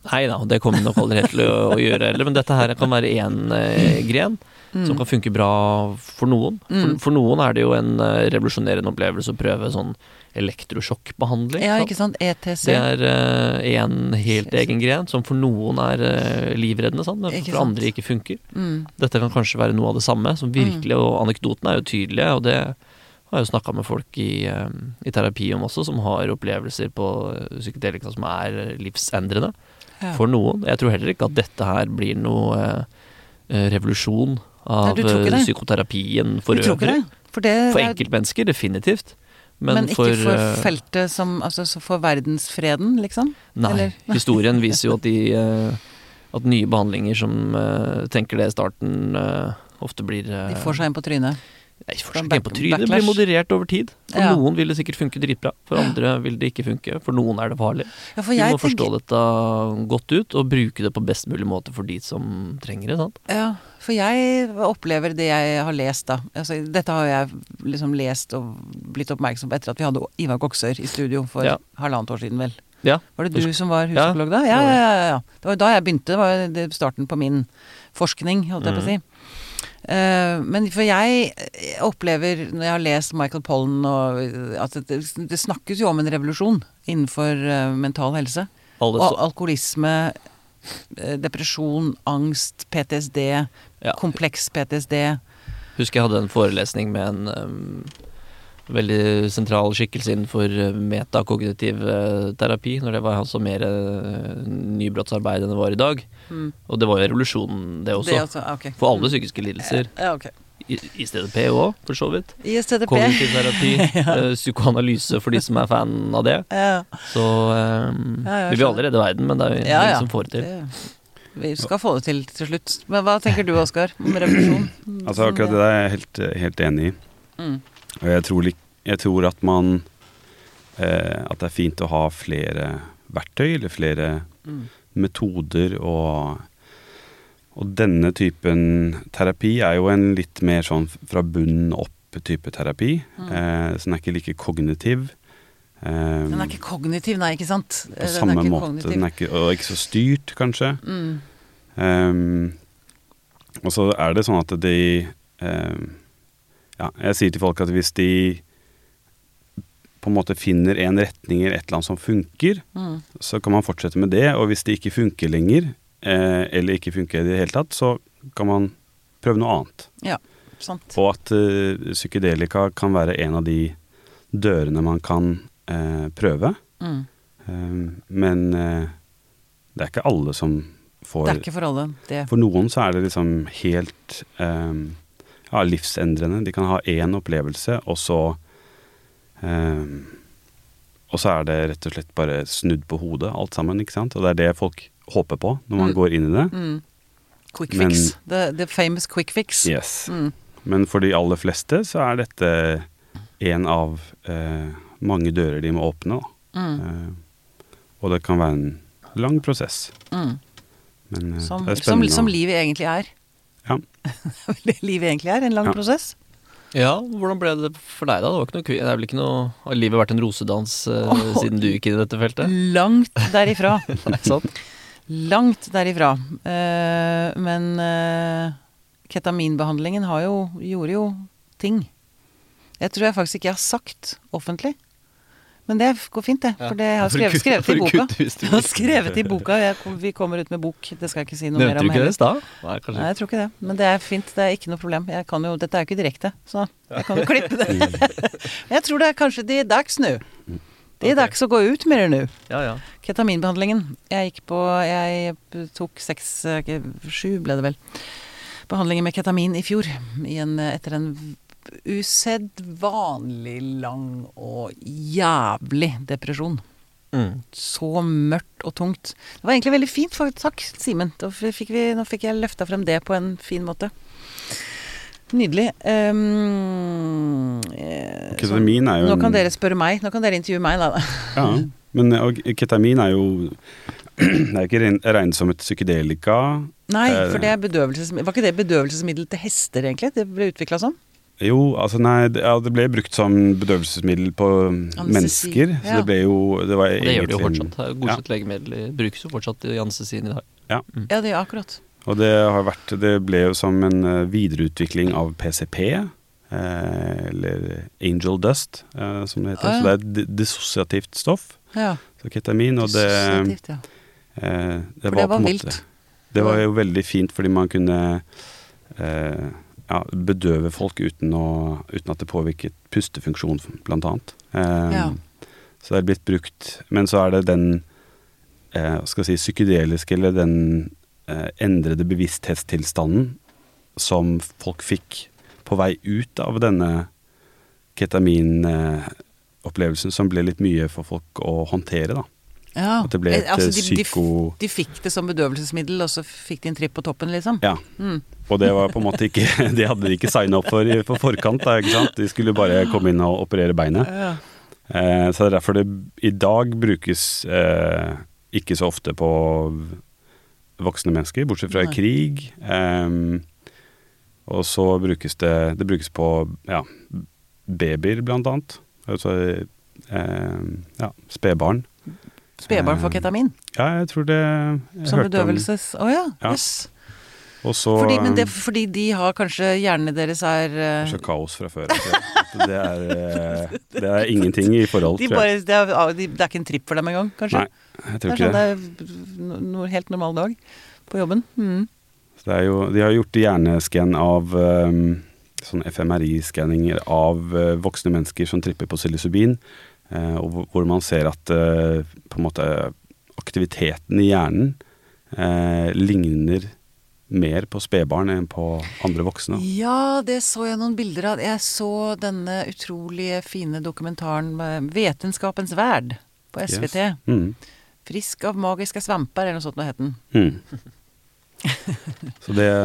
Nei da, det kommer vi nok aldri til å gjøre heller, men dette her kan være en gren som kan funke bra for noen. For noen er det jo en revolusjonerende opplevelse å prøve sånn elektrosjokkbehandling. Ja, ikke sant? ETC. Det er en helt egen gren som for noen er livreddende, sant? Men for andre ikke funker. Dette kan kanskje være noe av det samme, som virkelig, og anekdoten er jo tydelige, og det har jeg jo snakket med folk i terapi om også, som har opplevelser på psykedelika som er livsendrende for noen. Jeg tror heller ikke at dette her blir noe revolusjon av psykoterapien for øvrig. For enkeltmennesker, definitivt. Men ikke for feltet som, altså for verdensfreden, liksom? Nei, historien viser jo at nye behandlinger som tenker det i starten ofte blir... De får seg inn på trynet. Nei, ikke på trynet, det blir moderert over tid. For noen vil det sikkert funke dritbra, for andre vil det ikke funke, for noen er det farlig. Vi må forstå dette godt ut, og bruke det på best mulig måte for de som trenger det, sant? Ja, for jeg opplever det jeg har lest da. Altså, dette har jeg liksom lest og blitt oppmerksom på etter at vi hadde Ivar Goksør i studio for 1,5 år siden, vel. Ja. Var det du som var huspsykolog da? Ja. Det var da jeg begynte, det var starten på min forskning, holdt jeg på å si. Men for jeg opplever, når jeg har lest Michael Pollan, at det snakkes jo om en revolusjon innenfor mental helse. Og alkoholisme, depresjon, angst, PTSD, kompleks PTSD. Husker jeg hadde en forelesning med en veldig sentral skikkelse innenfor metakognitiv terapi, når det var altså mer nybrottsarbeid enn det var i dag. Og det var jo revolusjonen det også. For alle psykiske lidelser. I stedet P også, for så vidt. Kognitiv terapi, psykoanalyse for de som er fan av det. Så vi vil alle redde verden, men det er jo ingen som får det til. Vi skal få det til slutt. Men hva tenker du, Oskar, om revolusjon? Altså akkurat det der er jeg helt enig i. Og jeg tror at at det er fint å ha flere verktøy eller flere metoder, og denne typen terapi er jo en litt mer sånn fra bunnen opp type terapi, så den er ikke like kognitiv. Den er ikke kognitiv, nei, ikke sant? På samme måte, den er ikke så styrt, kanskje. Og så er det sånn at jeg sier til folk at hvis de på en måte finner en retning eller et eller annet som funker, så kan man fortsette med det, og hvis det ikke funker lenger, eller ikke funker i det hele tatt, så kan man prøve noe annet. Ja, sant. Og at psykedelika kan være en av de dørene man kan prøve, men det er ikke alle som får... Det er ikke for alle. For noen så er det liksom helt... livsendrende. De kan ha en opplevelse, og så er det rett og slett bare snudd på hodet, alt sammen, ikke sant? Og det er det folk håper på når man går inn i det. Quick fix. The famous quick fix. Yes. Men for de aller fleste så er dette en av mange dører de må åpne. Og det kan være en lang prosess. Men det er spennende. Som livet egentlig er. Ja. Det livet egentlig er en lang prosess. Ja, hvordan ble det for deg da? Det er vel ikke noe... Har livet vært en rosedans siden du gikk i dette feltet? Langt derifra. Langt derifra. Men ketaminbehandlingen gjorde jo ting. Jeg tror jeg faktisk ikke jeg har sagt offentlig. Men det går fint det, for det har jeg skrevet i boka. Jeg har skrevet i boka, vi kommer ut med bok, det skal jeg ikke si noe mer om. Nevnte du ikke det i stad? Nei, jeg tror ikke det, men det er fint, det er ikke noe problem. Dette er jo ikke direkte, så jeg kan jo klippe det. Jeg tror det er kanskje det er dags nå. Det er dags å gå ut med det nå. Ja. Ketaminbehandlingen. Jeg tok 7 ble det vel. Behandlingen med ketamin i fjor, etter en usedvanlig lang og jævlig depresjon. Så mørkt og tungt. Det var egentlig veldig fint, takk Simen. Nå fikk jeg løftet frem det på en fin måte. Nydelig. Ketamin er jo nå kan dere spørre meg, nå kan dere intervjue meg da. Ja, men ketamin er jo det er ikke regnet som et psykedelika. Nei, for det er var ikke det bedøvelsesmiddel til hester egentlig? Det ble utviklet sånn? Jo, altså nei, det ble brukt som bedøvelsesmiddel på mennesker. Så det ble jo det var og det gjør det jo egentlig fortsatt. Godkjent legemiddel brukes jo fortsatt i anestesien i dag. Ja. Ja, det er akkurat. Og det ble jo som en videreutvikling av PCP, eller Angel Dust, som det heter. Så det er et dissosiativt stoff, Ja. så ketamin, og det Dissosiativt, ja. det For det var på en vilt. måte, det var jo veldig fint, fordi man kunne bedøve folk uten at det påvirket pustefunksjon, blant annet. Ja. Så det er blitt brukt, men så er det den skal jeg si, psykedeliske, eller den endrede bevissthetstilstanden som folk fikk på vei ut av denne ketamin-opplevelsen, som ble litt mye for folk å håndtere, da. Ja. At det ble et de fikk det som bedøvelsesmiddel, og så fikk de en tripp på toppen, liksom. Ja, og det var på en måte ikke det hadde de ikke signet opp for på forkant, da, ikke sant? De skulle bare komme inn og operere beinet. Ja. Så det er derfor det i dag brukes ikke så ofte på voksne mennesker, bortsett fra i krig. Og så brukes det brukes på babyer, blant annet. Altså spedbarn. Spedbarn for ketamin? Ja, jeg tror det som bedøvelses... Yes. Og så, fordi de har kanskje hjernene deres så kaos fra før. Det er ingenting i forhold, tror jeg. Det er ikke en tripp for dem engang, kanskje? Nei, jeg tror ikke det. Det er en helt normal dag på jobben. Så det er jo, de har gjort hjerneskann av sånn fMRI-skanninger av voksne mennesker som tripper på psilocybin, og hvor man ser at på en måte aktiviteten i hjernen ligner mer på spedbarn enn på andre voksne. Ja, det så jeg noen bilder av. Jeg så denne utrolig fine dokumentaren med Vetenskapens verd på SVT. Yes. Frisk av magiske svamper, eller noe sånt, nå het den. Så det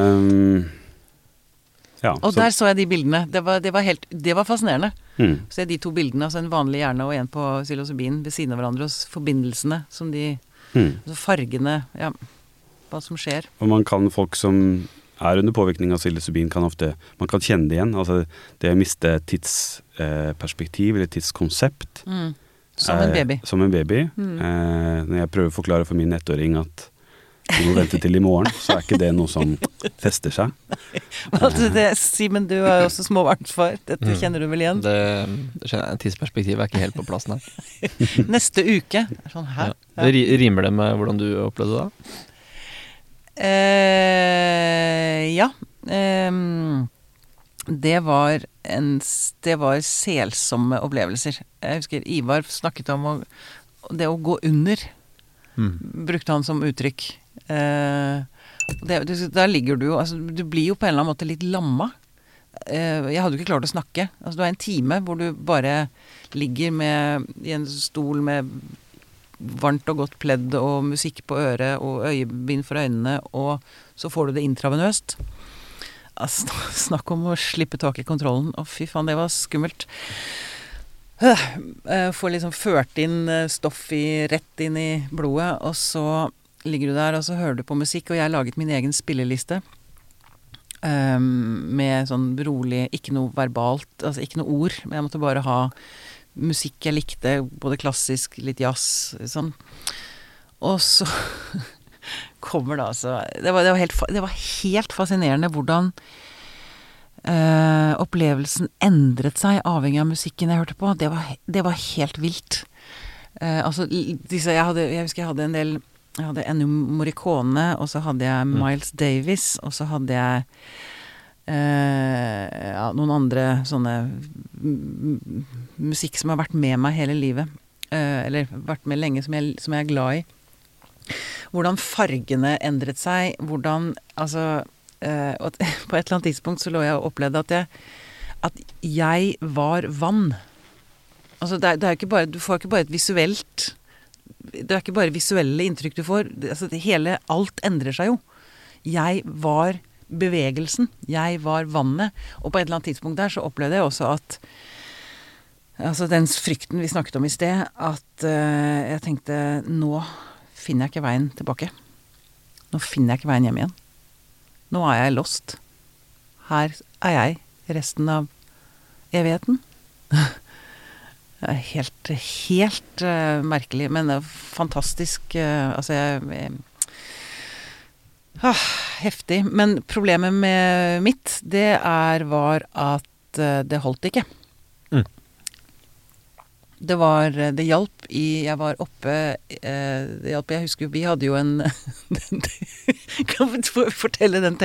og der så jeg de bildene. Det var fascinerende. Så jeg de to bildene, altså en vanlig hjerne og en på psilocybin ved siden av hverandre, og forbindelsene som altså fargene, hva som skjer. Og man kan, folk som er under påvirkning av psilocybin, man kan kjenne det igjen. Altså det å miste tidsperspektiv eller tidskonsept. Som en baby. Som en baby. Når jeg prøver å forklare for min 1-åring at vi må vente til i morgen, så er ikke det noe som fester seg. Simen, du er jo også småbarnsfar. Dette kjenner du vel igjen? Det kjenner jeg. Tidsperspektivet er ikke helt på plassen her. Neste uke. Sånn her. Ja. Rimer det med hvordan du opplevde det? Ja. Det var selsomme opplevelser. Jeg husker Ivar snakket om det å gå under. Brukte han som uttrykk. Der ligger du jo, altså du blir jo på en eller annen måte litt lamma. Jeg hadde jo ikke klart å snakke. Altså det var en time hvor du bare ligger i en stol med varmt og godt pledd og musikk på øret og øyebind for øynene, og så får du det intravenøst. Altså, snakk om å slippe tak i kontrollen. Å fy faen, det var skummelt. Får liksom ført inn stoff rett inn i blodet, og så ligger du der, og så hører du på musikk, og jeg har laget min egen spilleliste med sånn rolig, ikke noe verbalt, altså ikke noe ord, men jeg måtte bare ha musikk jeg likte, både klassisk, litt jazz, sånn. Og så kommer det altså, det var helt fascinerende hvordan opplevelsen endret seg avhengig av musikken jeg hørte på. Det var helt vilt. Altså, jeg husker jeg hadde Ennio Morricone, og så hadde jeg Miles Davis, og så hadde jeg noen andre sånne musikk som har vært med meg hele livet. Eller vært med lenge, som jeg er glad i. Hvordan fargene endret seg, hvordan, altså på et eller annet tidspunkt så lå jeg og opplevde at jeg var vann. Altså det er ikke bare, du får ikke bare et visuelt, det er ikke bare visuelle inntrykk du får, altså alt endrer seg jo. Jeg var bevegelsen, jeg var vannet, og på et eller annet tidspunkt der så opplevde jeg også at altså den frykten vi snakket om i sted, at jeg tenkte, nå finner jeg ikke veien tilbake. Nå finner jeg ikke veien hjem igjen. Nå er jeg lost. Her er jeg resten av evigheten. Det er helt merkelig, men fantastisk. Heftig. Men problemet med mitt, det var at det holdt ikke. Det hjalp jeg var oppe, det hjalp, jeg husker vi hadde jo en, kan vi fortelle den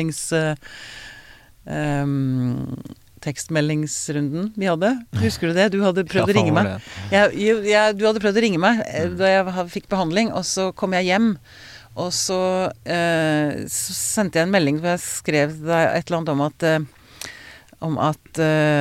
tekstmeldingsrunden vi hadde? Husker du det? Du hadde prøvd å ringe meg. Du hadde prøvd å ringe meg da jeg fikk behandling, og så kom jeg hjem, og så sendte jeg en melding hvor jeg skrev et eller annet om at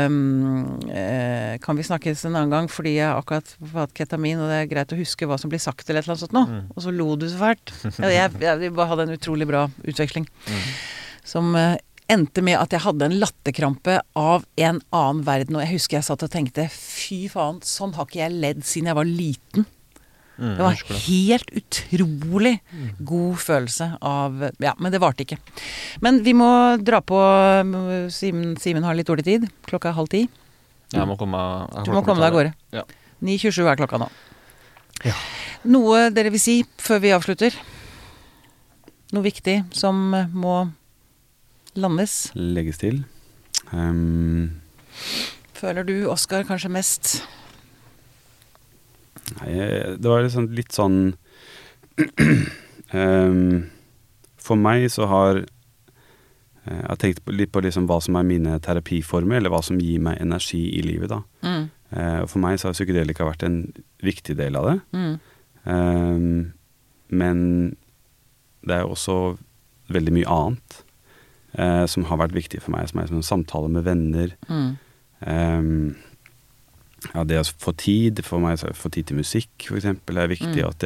kan vi snakkes en annen gang, fordi jeg akkurat har hatt ketamin, og det er greit å huske hva som blir sagt, eller et eller annet sånt nå. Og så lo du så fælt. Jeg bare hadde en utrolig bra utveksling. Som endte med at jeg hadde en latterkrampe av en annen verden, og jeg husker jeg satt og tenkte, fy faen, sånn har ikke jeg ledd siden jeg var liten. Det var helt utrolig god følelse av, men det varte ikke. Men vi må dra på, Simen har litt dårlig tid, klokka 9:30. Jeg må komme Du må komme deg av gårde. Ja. 9:27 klokka nå. Ja. Noe dere vil si før vi avslutter? Noe viktig som må landes? Legges til. Føler du, Oskar, kanskje mest? Nei, det var litt sånn for meg så har jeg tenkt litt på liksom hva som er mine terapiformer, eller hva som gir meg energi i livet da. Og for meg så har psykedelika vært en viktig del av det. Men det er også veldig mye annet som har vært viktig for meg, som er som en samtale med venner. Det å få tid, for meg så få tid til musikk for eksempel, er viktig. At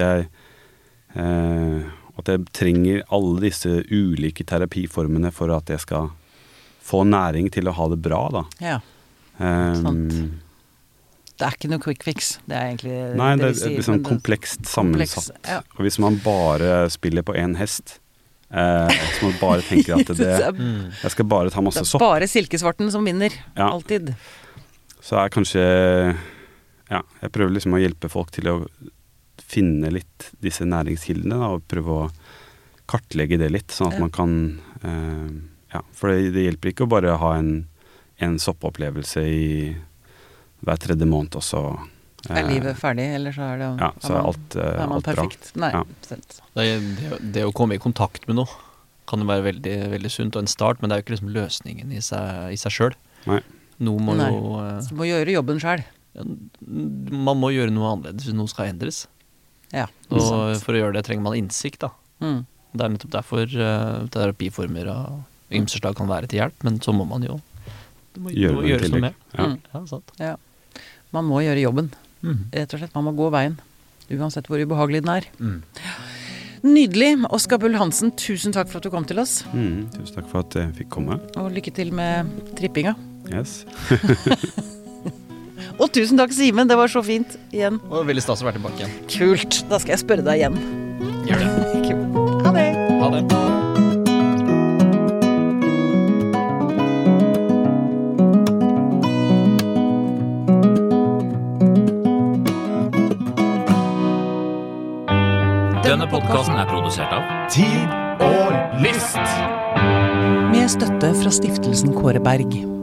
jeg trenger alle disse ulike terapiformene for at jeg skal få næring til å ha det bra da. Ja, sant. Det er ikke noe quick fix, det er egentlig nei, det vi sier. Nei, det er liksom komplekst sammensatt. Ja. Og hvis man bare spiller på en hest, så man bare tenker at jeg skal bare ta masse sopp. Det er bare silkesvarten som vinner, alltid. Så kanskje, jeg prøver liksom å hjelpe folk til å finne litt disse næringskildene da, og prøve å kartlegge det litt, sånn at man kan, for det hjelper ikke å bare ha en soppopplevelse i hver 3. måned, og så er livet ferdig, eller så er det så er alt perfekt. Bra. Nei, det å komme i kontakt med noe kan jo være veldig, veldig sunt og en start, men det er jo ikke liksom løsningen i seg selv. Nei. Noe må du må gjøre jobben selv. Man må gjøre noe annerledes hvis noe skal endres. Og for å gjøre det trenger man innsikt da. Det er nettopp derfor terapiformer av ymse slag kan være til hjelp, men så må man jo gjøre noe med. Sant. Man må gjøre jobben, rett og slett. Man må gå veien, uansett hvor ubehagelig den er. Nydelig. Oskar Bull Hansen, tusen takk for at du kom til oss. Tusen takk for at jeg fikk komme. Og lykke til med trippinga. Yes. Og tusen takk, Simen, det var så fint igjen. Og veldig stas å være tilbake igjen. Kult, da skal jeg spørre deg igjen. Gjør det. Kult. Ha det. Ha det. Denne podcasten er produsert av Tid og Lyst. Med støtte fra Stiftelsen Kåre Berg.